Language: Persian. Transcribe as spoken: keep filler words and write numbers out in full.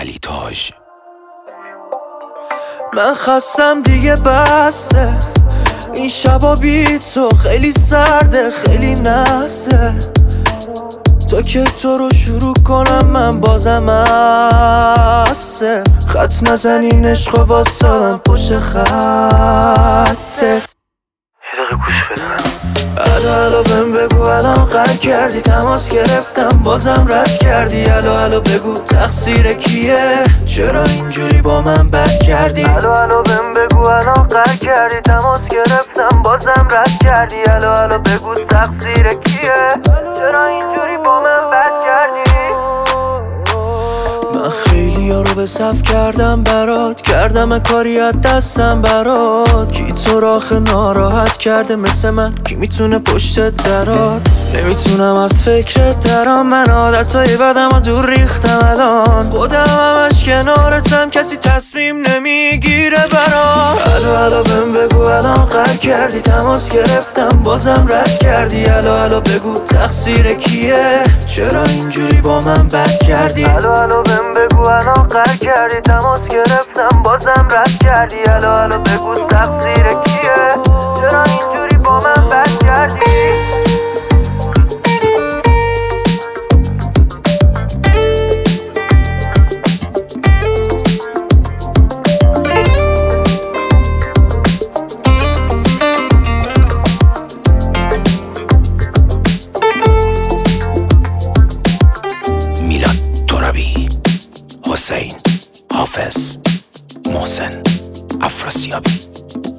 علی تاج. من خستم دیگه بسه، این شبا بی تو خیلی سرده خیلی نسته. تا که تو رو شروع کنم من بازم هسته. خط نزنین عشق واسادم پشت خطت. یه دقیقه گوش بده من. الو الو بهم بگو الان قرد کردی، تماس گرفتم بازم رد کردی. الو الو بگو تقصیر کیه، چرا اینجوری با من بد کردی. الو الو بهم بگو الان قرد کردی، تماس گرفتم بازم رد کردی. الو الو بگو تقصیر کیه، چرا اینجوری با من بد کردی. من خیلی ها رو به صف کردم برات، کردم کاری از دستم برات. کی تو رو آخه ناراحت کرده مثل من، کی میتونه پشتت درات. نمیتونم از فکرت درام، من عادتهای بدم و دور ریختم الان. خودم همش کنارتم، کسی تصمیم نمیگیره برام. الو الو بهم بگو الان قرد کردی، تماس گرفتم بازم رد کردی. الو الو بگو تقصیر کیه، چرا اینجوری با من بد کردی. الو الو بهم بگو الان قرد کردی، تماس گرفتم بازم رد کردی. الو الو بگو تقصیر کیه، چرا اینجوری با من بد کردی. میلاد ترابی، حسین حافظ، محسن افراسیابی.